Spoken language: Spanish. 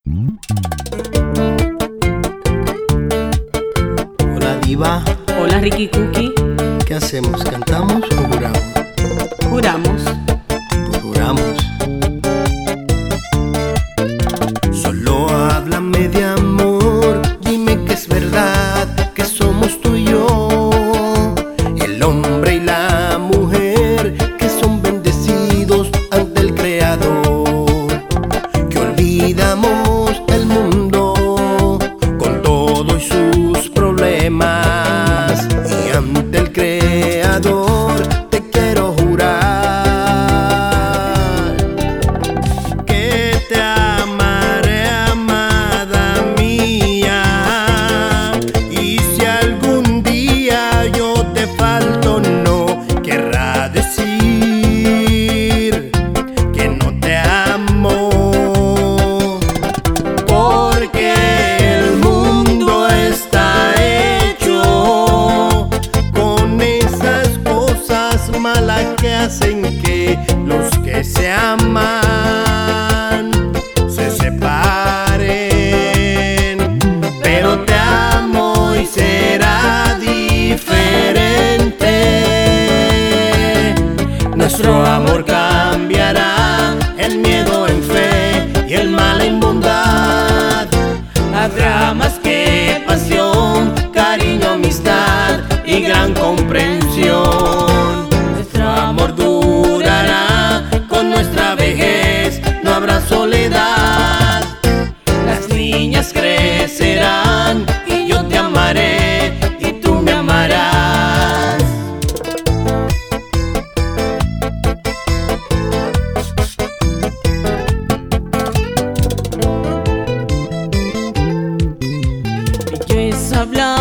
Hola Diva. Hola Ricky Cookie. ¿Qué hacemos? ¿Cantamos o juramos? Juramos. Pues juramos. Solo háblame de amor, dime que es verdad, que somos tú y yo, el hombre y la mujer, que son bendecidos ante el Creador, que olvidamos el mundo con todo y sus problemas, y ante el Creador te quiero jurar que te amaré, amada mía, y si algún día yo te falto, no querrá decir que no te amo, porque el mundo está hecho con esas cosas malas que hacen que los que se aman se separen. Pero te amo y será diferente. Nuestro amor cambiará el miedo en fe y el mal en bondad. Habrá más que pasión, cariño, amistad y gran comprensión. Nuestro amor durará con nuestra vejez, no habrá soledad. Las niñas crecerán y yo te amaré y tú me amarás. ¿Qué es hablar